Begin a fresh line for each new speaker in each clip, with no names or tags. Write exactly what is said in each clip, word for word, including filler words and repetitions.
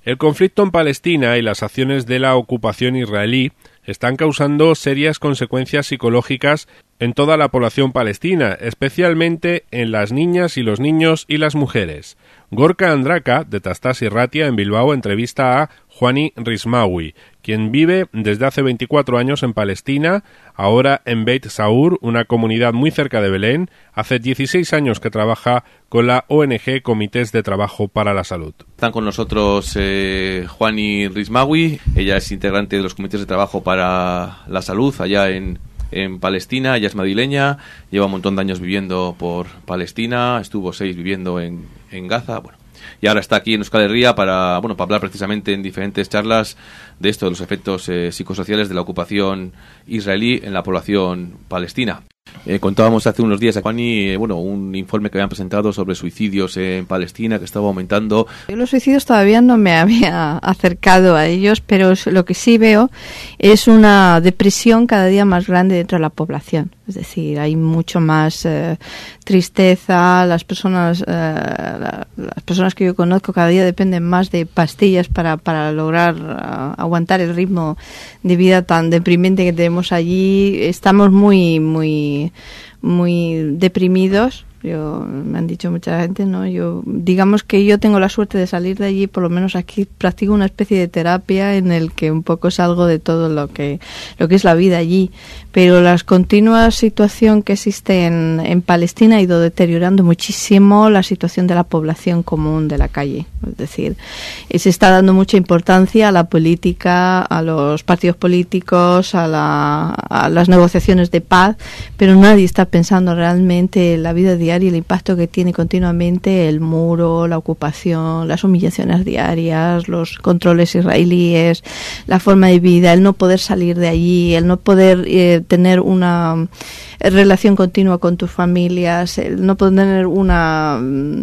El conflicto en Palestina y las acciones de la ocupación israelí están causando serias consecuencias psicológicas en toda la población palestina, especialmente en las niñas y los niños y las mujeres. Gorka Andraka, de Tastas Irratia, en Bilbao, entrevista a Juani Rismawi, quien vive desde hace veinticuatro años en Palestina, ahora en Beit Saur, una comunidad muy cerca de Belén. Hace dieciséis años que trabaja con la O N G Comités de Trabajo para la Salud.
Están con nosotros eh, Juani Rismawi, ella es integrante de los Comités de Trabajo para la Salud allá en, en Palestina. Ella es madrileña, lleva un montón de años viviendo por Palestina, estuvo seis viviendo en, en Gaza, bueno. Y ahora está aquí en Euskal Herria para, bueno, para hablar precisamente en diferentes charlas de esto, de los efectos eh, psicosociales de la ocupación israelí en la población palestina. Eh, contábamos hace unos días a Juani, eh, bueno, un informe que habían presentado sobre suicidios en Palestina, que estaba aumentando.
Yo los suicidios todavía no me había acercado a ellos, pero lo que sí veo es una depresión cada día más grande dentro de la población. Es decir, hay mucho más eh, tristeza, las personas eh, la, las personas que yo conozco cada día dependen más de pastillas para, para lograr uh, aguantar el ritmo de vida tan deprimente que tenemos allí. Estamos muy, muy, muy deprimidos. Yo, me han dicho mucha gente, ¿no? Yo, digamos que yo tengo la suerte de salir de allí, por lo menos aquí practico una especie de terapia en el que un poco salgo de todo lo que, lo que es la vida allí. Pero la continua situación que existe en, en Palestina ha ido deteriorando muchísimo la situación de la población común de la calle. Es decir, se está dando mucha importancia a la política, a los partidos políticos, a, la, a las negociaciones de paz, pero nadie está pensando realmente en la vida diaria y el impacto que tiene continuamente el muro, la ocupación, las humillaciones diarias, los controles israelíes, la forma de vida, el no poder salir de allí, el no poder eh, tener una relación continua con tus familias, el no poder tener una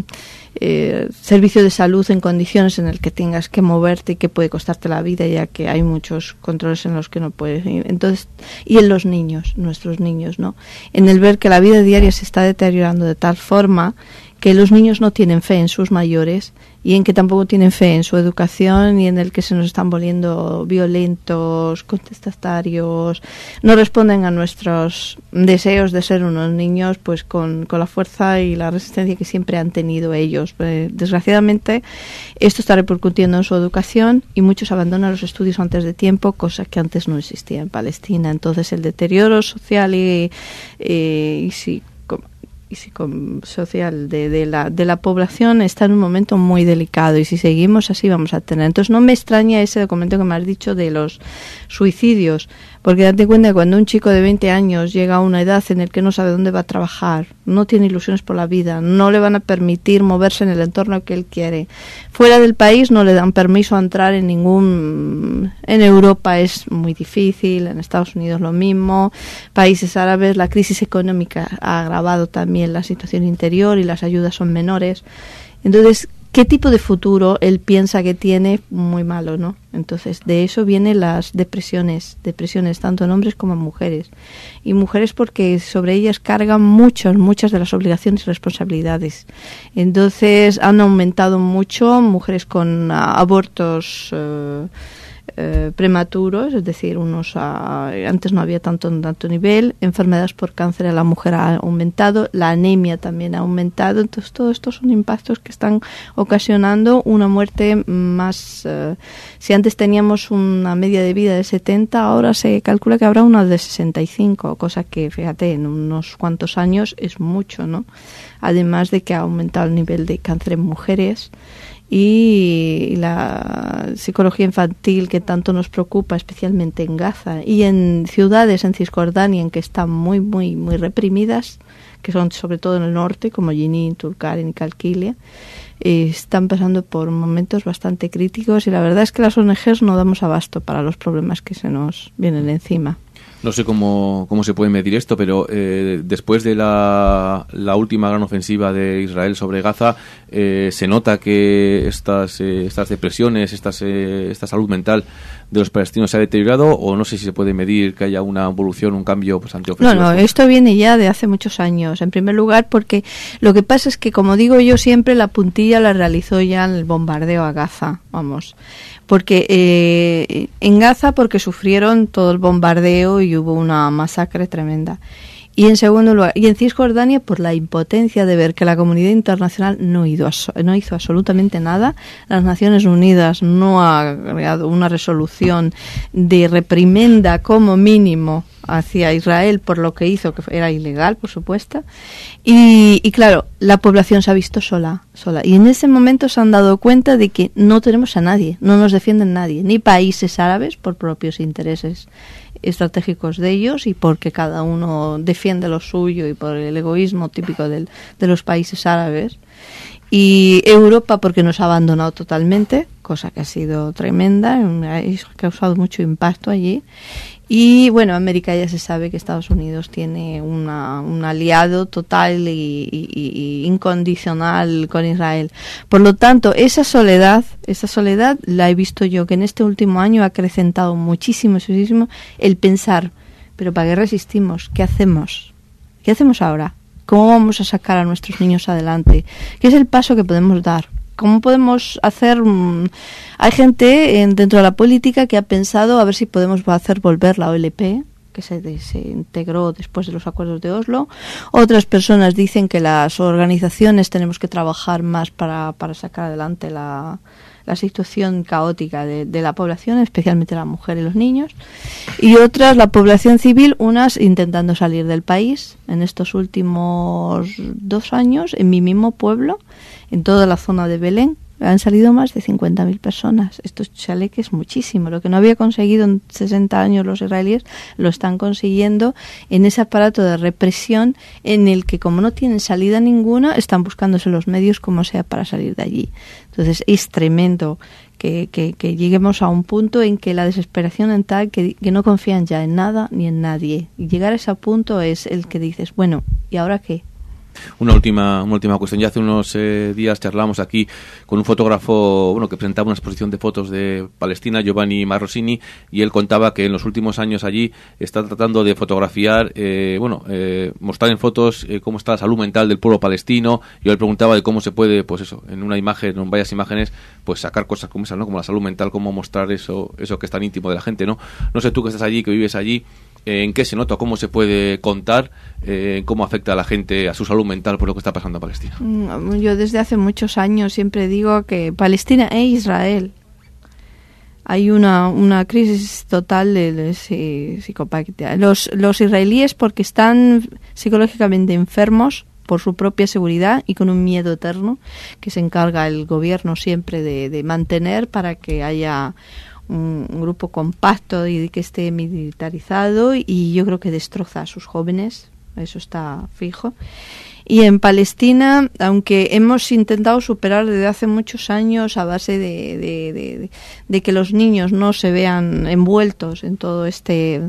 eh, servicio de salud en condiciones en el que tengas que moverte y que puede costarte la vida, ya que hay muchos controles en los que no puedes. Entonces, y en los niños, nuestros niños, ¿no? En el ver que la vida diaria se está deteriorando de tal forma que los niños no tienen fe en sus mayores y en que tampoco tienen fe en su educación y en el que se nos están volviendo violentos, contestatarios, no responden a nuestros deseos de ser unos niños pues con, con la fuerza y la resistencia que siempre han tenido ellos. Eh, desgraciadamente esto está repercutiendo en su educación y muchos abandonan los estudios antes de tiempo, cosa que antes no existía en Palestina. Entonces el deterioro social y, eh, y sí, y psicosocial de, de, la, de la población está en un momento muy delicado y si seguimos así vamos a tener. Entonces no me extraña ese documento que me has dicho de los suicidios, porque date cuenta que cuando un chico de veinte años llega a una edad en la que no sabe dónde va a trabajar, no tiene ilusiones por la vida, no le van a permitir moverse en el entorno que él quiere. Fuera del país no le dan permiso a entrar en ningún... En Europa es muy difícil, en Estados Unidos lo mismo, países árabes, la crisis económica ha agravado también la situación interior y las ayudas son menores. Entonces, ¿qué tipo de futuro él piensa que tiene? Muy malo, ¿no? Entonces, de eso vienen las depresiones, depresiones tanto en hombres como en mujeres. Y mujeres porque sobre ellas cargan muchas, muchas de las obligaciones y responsabilidades. Entonces, han aumentado mucho mujeres con uh, abortos uh, Eh, prematuros, es decir, unos a, antes no había tanto tanto nivel, enfermedades por cáncer en la mujer ha aumentado, la anemia también ha aumentado, entonces todos estos son impactos que están ocasionando una muerte más, eh, si antes teníamos una media de vida de setenta, ahora se calcula que habrá una de sesenta y cinco, cosa que, fíjate, en unos cuantos años es mucho, ¿no? Además de que ha aumentado el nivel de cáncer en mujeres y la psicología infantil que tanto nos preocupa, especialmente en Gaza y en ciudades en Cisjordania en que están muy, muy, muy reprimidas, que son sobre todo en el norte, como Jenin, Tulkarem y Qalqilia, eh, están pasando por momentos bastante críticos y la verdad es que las O N Ges no damos abasto para los problemas que se nos vienen encima.
No sé cómo, cómo se puede medir esto, pero eh, después de la, la última gran ofensiva de Israel sobre Gaza, eh, se nota que estas, eh, estas depresiones, estas, eh, esta salud mental de los palestinos se ha deteriorado, o no sé si se puede medir que haya una evolución, un cambio pues, ante ofensivas.
No, no, esto viene ya de hace muchos años. En primer lugar, porque lo que pasa es que, como digo yo siempre, la puntilla la realizó ya el bombardeo a Gaza. vamos, porque eh, en Gaza porque sufrieron todo el bombardeo y hubo una masacre tremenda. Y en segundo lugar, y en Cisjordania por la impotencia de ver que la comunidad internacional no hizo, no hizo absolutamente nada. Las Naciones Unidas no ha creado una resolución de reprimenda como mínimo hacia Israel por lo que hizo, que era ilegal, por supuesto. Y, y claro, la población se ha visto sola, sola. Y en ese momento se han dado cuenta de que no tenemos a nadie, no nos defienden nadie, ni países árabes por propios intereses estratégicos de ellos y porque cada uno defiende lo suyo y por el egoísmo típico del, de los países árabes, y Europa porque nos ha abandonado totalmente, cosa que ha sido tremenda, ha causado mucho impacto allí. Y bueno, América ya se sabe que Estados Unidos tiene una, un aliado total y, y, y incondicional con Israel. Por lo tanto, esa soledad, esa soledad la he visto yo que en este último año ha acrecentado muchísimo, muchísimo el pensar, pero ¿para qué resistimos? ¿Qué hacemos? ¿Qué hacemos ahora? ¿Cómo vamos a sacar a nuestros niños adelante? ¿Qué es el paso que podemos dar? ¿Cómo podemos hacer? Hay gente en, dentro de la política que ha pensado a ver si podemos hacer volver la O L P, que se, de, se integró después de los acuerdos de Oslo. Otras personas dicen que las organizaciones tenemos que trabajar más para, para sacar adelante la, la situación caótica de, de la población, especialmente la mujer y los niños. Y otras, la población civil, unas intentando salir del país. En estos últimos dos años, en mi mismo pueblo, en toda la zona de Belén, han salido más de cincuenta mil personas. Esto chaleque es muchísimo. Lo que no había conseguido en sesenta años los israelíes, lo están consiguiendo en ese aparato de represión en el que, como no tienen salida ninguna, están buscándose los medios como sea para salir de allí. Entonces es tremendo que, que, que lleguemos a un punto en que la desesperación es tal que, que no confían ya en nada ni en nadie. Y llegar a ese punto es el que dices, bueno, ¿y ahora qué?
Una última, una última cuestión. Ya hace unos eh, días charlamos aquí con un fotógrafo, bueno, que presentaba una exposición de fotos de Palestina, Giovanni Marrossini, y él contaba que en los últimos años allí está tratando de fotografiar, eh, bueno, eh, mostrar en fotos eh, cómo está la salud mental del pueblo palestino. Yo le preguntaba de cómo se puede, pues eso, en una imagen, en varias imágenes, pues sacar cosas como esas, ¿no? Como la salud mental, cómo mostrar eso, eso que es tan íntimo de la gente, ¿no? No sé tú que estás allí, que vives allí, en qué se nota, cómo se puede contar, eh, cómo afecta a la gente, a su salud mental por lo que está pasando en Palestina.
Yo desde hace muchos años siempre digo que Palestina e Israel hay una, una crisis total de, de, de psicopatía. Los, los israelíes porque están psicológicamente enfermos por su propia seguridad y con un miedo eterno que se encarga el gobierno siempre de, de mantener para que haya un, un grupo compacto y que esté militarizado, y yo creo que destroza a sus jóvenes, eso está fijo. Y en Palestina, aunque hemos intentado superar desde hace muchos años a base de, de, de, de que los niños no se vean envueltos en todo este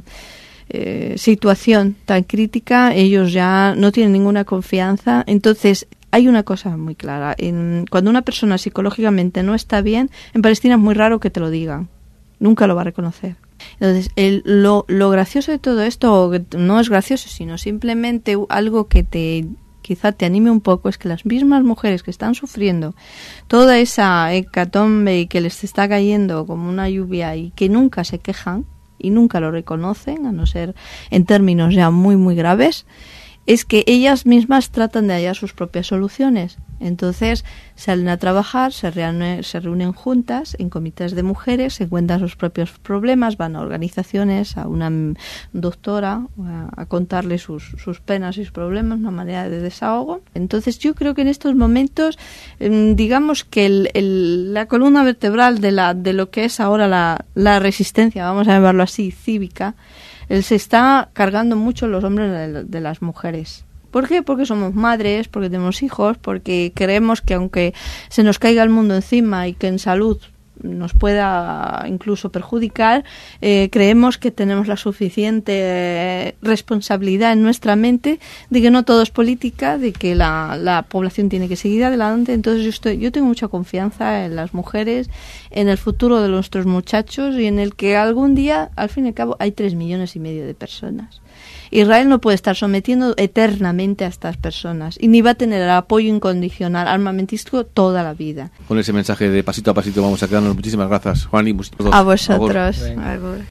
eh, situación tan crítica, ellos ya no tienen ninguna confianza. Entonces hay una cosa muy clara, en, cuando una persona psicológicamente no está bien, en Palestina es muy raro que te lo digan, nunca lo va a reconocer. Entonces, el, lo, lo gracioso de todo esto, no es gracioso, sino simplemente algo que te quizá te anime un poco, es que las mismas mujeres que están sufriendo toda esa hecatombe y que les está cayendo como una lluvia y que nunca se quejan y nunca lo reconocen, a no ser en términos ya muy muy graves, es que ellas mismas tratan de hallar sus propias soluciones. Entonces salen a trabajar, se reúnen, se reúnen juntas en comités de mujeres, se cuentan sus propios problemas, van a organizaciones, a una doctora a, a contarle sus, sus penas y sus problemas, una manera de desahogo. Entonces yo creo que en estos momentos, eh, digamos que el, el, la columna vertebral de, la, de lo que es ahora la, la resistencia, vamos a llamarlo así, cívica, él se está cargando mucho los hombres de, de las mujeres. ¿Por qué? Porque somos madres, porque tenemos hijos, porque creemos que aunque se nos caiga el mundo encima y que en salud nos pueda incluso perjudicar, eh, creemos que tenemos la suficiente eh, responsabilidad en nuestra mente de que no todo es política, de que la, la población tiene que seguir adelante. Entonces yo, estoy, yo tengo mucha confianza en las mujeres, en el futuro de nuestros muchachos y en el que algún día, al fin y al cabo, hay tres millones y medio de personas. Israel no puede estar sometiendo eternamente a estas personas y ni va a tener el apoyo incondicional armamentístico toda la vida.
Con ese mensaje de pasito a pasito vamos a quedar Muchísimas gracias, Juan, y
a vosotros.